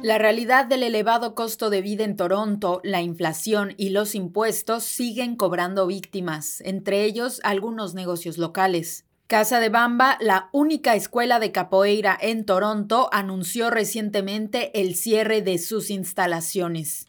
La realidad del elevado costo de vida en Toronto, la inflación y los impuestos siguen cobrando víctimas, entre ellos algunos negocios locales. Casa de Bamba, la única escuela de capoeira en Toronto, anunció recientemente el cierre de sus instalaciones.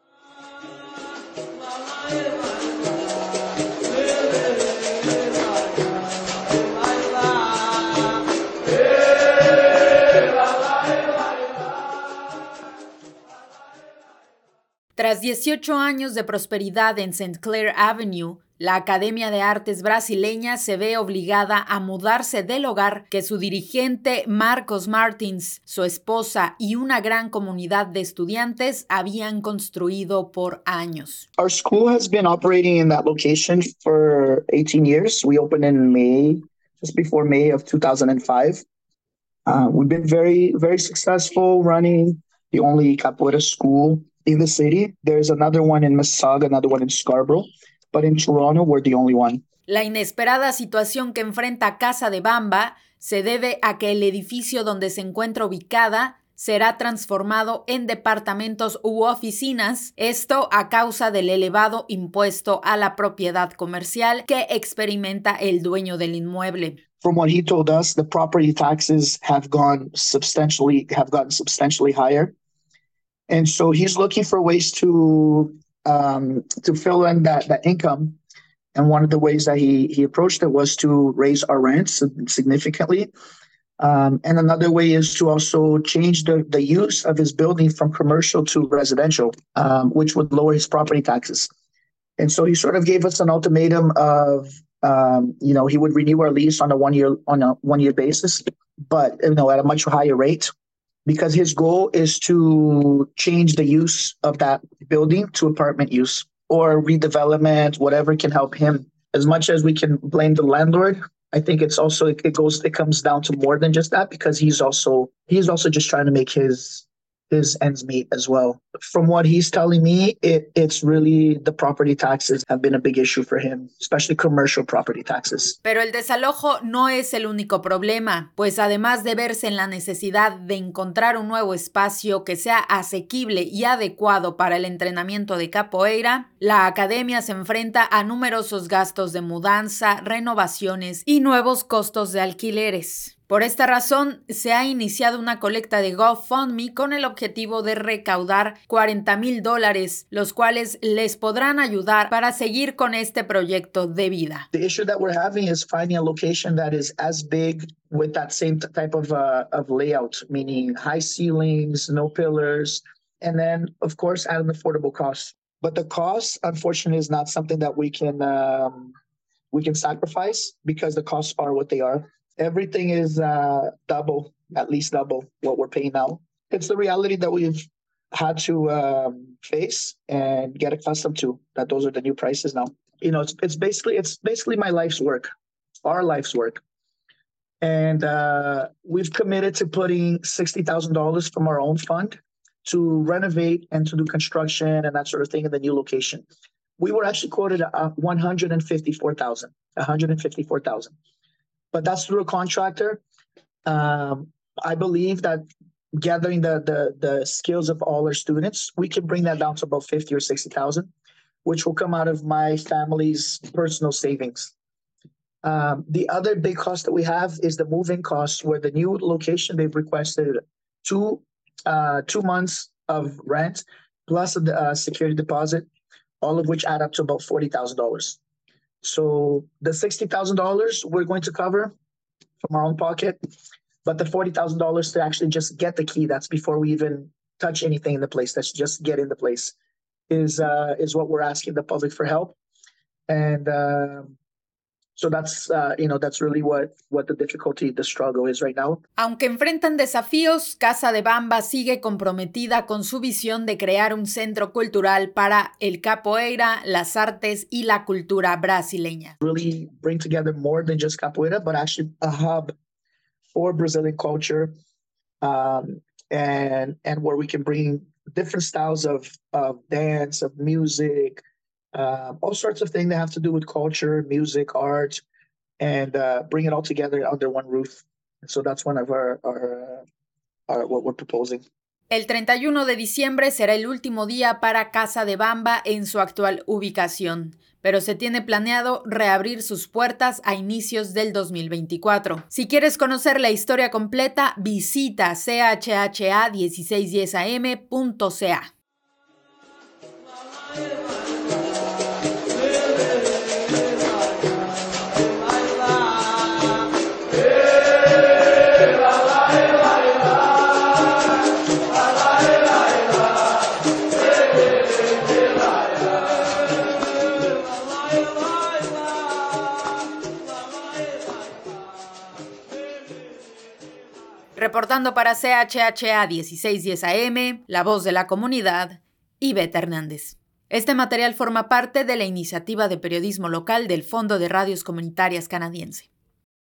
Tras 18 años de prosperidad en St. Clair Avenue, la Academia de Artes Brasileña se ve obligada a mudarse del hogar que su dirigente Marcos Martins, su esposa y una gran comunidad de estudiantes habían construido por años. Our school has been operating in that location for 18 years. We opened in May, just before May of 2005. We've been very, very successful running the only capoeira school in the city. There's another one in Mississauga, another one in Scarborough, but in Toronto, we're the only one. La inesperada situación que enfrenta Casa de Bamba se debe a que el edificio donde se encuentra ubicada será transformado en departamentos u oficinas, esto a causa del elevado impuesto a la propiedad comercial que experimenta el dueño del inmueble. From what he told us, the property taxes have gotten substantially higher. And so he's looking for ways to fill in that income. And one of the ways that he approached it was to raise our rents significantly. And another way is to also change the use of his building from commercial to residential, which would lower his property taxes. And so he sort of gave us an ultimatum of, he would renew our lease on a one year basis, but at a much higher rate, because his goal is to change the use of that building to apartment use or redevelopment, whatever can help him. As much as we can blame the landlord, I think it comes down to more than just that, because he's also just trying to make his ends meet as well. From what he's telling me, it's really the property taxes have been a big issue for him, especially commercial property taxes. Pero el desalojo no es el único problema, pues además de verse en la necesidad de encontrar un nuevo espacio que sea asequible y adecuado para el entrenamiento de capoeira, la academia se enfrenta a numerosos gastos de mudanza, renovaciones y nuevos costos de alquileres. Por esta razón, se ha iniciado una colecta de GoFundMe con el objetivo de recaudar $40,000, los cuales les podrán ayudar para seguir con este proyecto de vida. The issue that we're having is finding a location that is as big with that same type of layout, meaning high ceilings, no pillars, and then, of course, at an affordable cost. But the cost, unfortunately, is not something that we can sacrifice, because the costs are what they are. Everything is at least double what we're paying now. It's the reality that we've had to face and get accustomed to, that those are the new prices now. It's basically my life's work, our life's work. And we've committed to putting $60,000 from our own fund to renovate and to do construction and that sort of thing in the new location. We were actually quoted $154,000. But that's through a contractor. I believe that gathering the skills of all our students, we can bring that down to about 50 or 60,000, which will come out of my family's personal savings. The other big cost that we have is the move-in costs, where the new location, they've requested 2 months of rent plus a security deposit, all of which add up to about $40,000. So the $60,000 we're going to cover from our own pocket, but the $40,000 to actually just get the key, that's before we even touch anything in the place, that's just get in the place, is what we're asking the public for help. And so that's really what the difficulty, the struggle is right now. Aunque enfrentan desafíos, Casa de Bamba sigue comprometida con su visión de crear un centro cultural para el capoeira, las artes y la cultura brasileña. Really bring together more than just capoeira, but actually a hub for Brazilian culture, and where we can bring different styles of dance, of music, all sorts of things that have to do with culture, music, art, and bring it all together under one roof. So that's one of our what we're proposing. El 31 de diciembre será el último día para Casa de Bamba en su actual ubicación, pero se tiene planeado reabrir sus puertas a inicios del 2024. Si quieres conocer la historia completa, visita chha1610am.ca. Reportando para CHHA 1610 AM, La Voz de la Comunidad, Ivette Hernández. Este material forma parte de la iniciativa de periodismo local del Fondo de Radios Comunitarias canadiense.